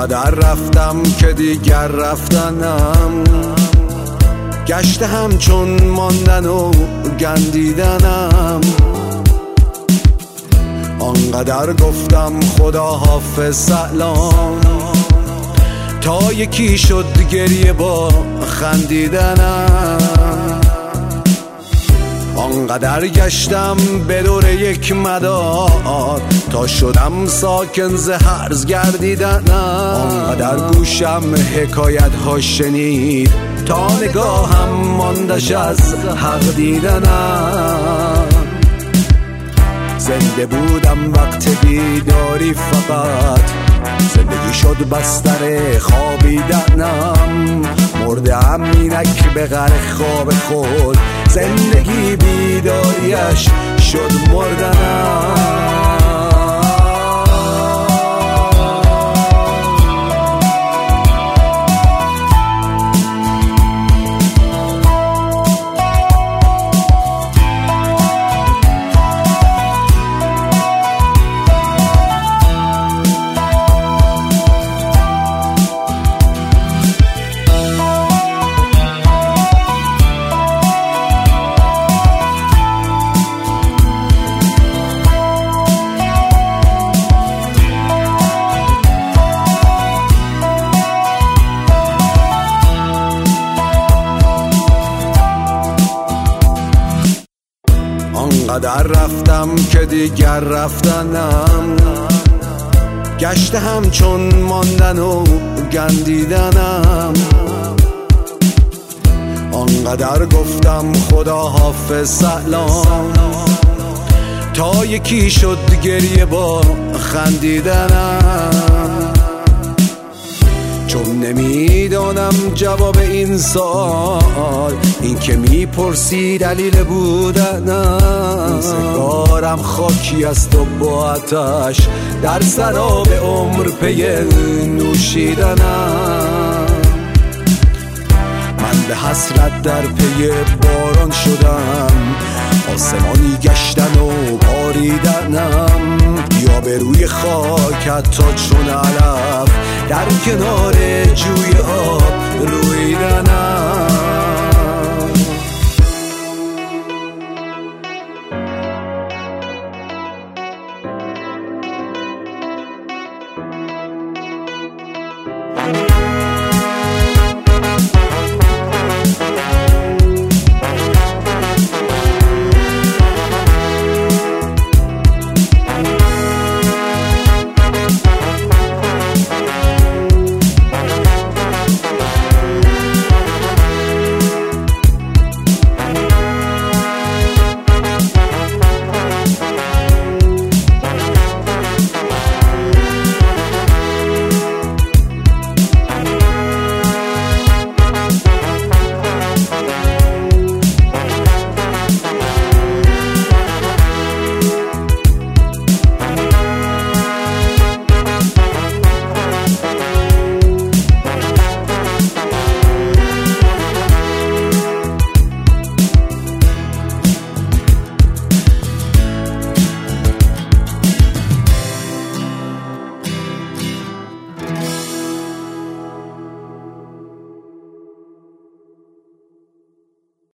آنقدر رفتم که دیگر رفتنم گشته همچون ماندن و گندیدنم. آنقدر گفتم خدا حافظ سلام تا یکی شد گریه با خندیدنم. آنقدر گشتم به دور یک مدار تا شدم ساکن ز هرز گردیدنم. آنقدر گوشم حکایت ها شنید تا نگاهم ماندش از حق دیدنم. زنده بودم وقت بیداری فقط زندگی شد بستر خوابیدنم. مردم اینک به غر خواب خود زندگی بیداریش شد مردنم. آنقدر رفتم که دیگر رفتنم گشته همچون ماندن و گندیدنم. آنقدر گفتم خدا حافظ سلام تا یکی شد گریه با خندیدنم. چون نمیدانم جواب این سوال این که میپرسی دلیل بودنم. سگارم خاکی است و با آتش در سراب عمر پی نوشیدنم. من به حسرت در پی باران شدم آسمانی گشتن و باریدنم. یا به روی خاک حتی چون علف در کنار جوی آب رویدنم.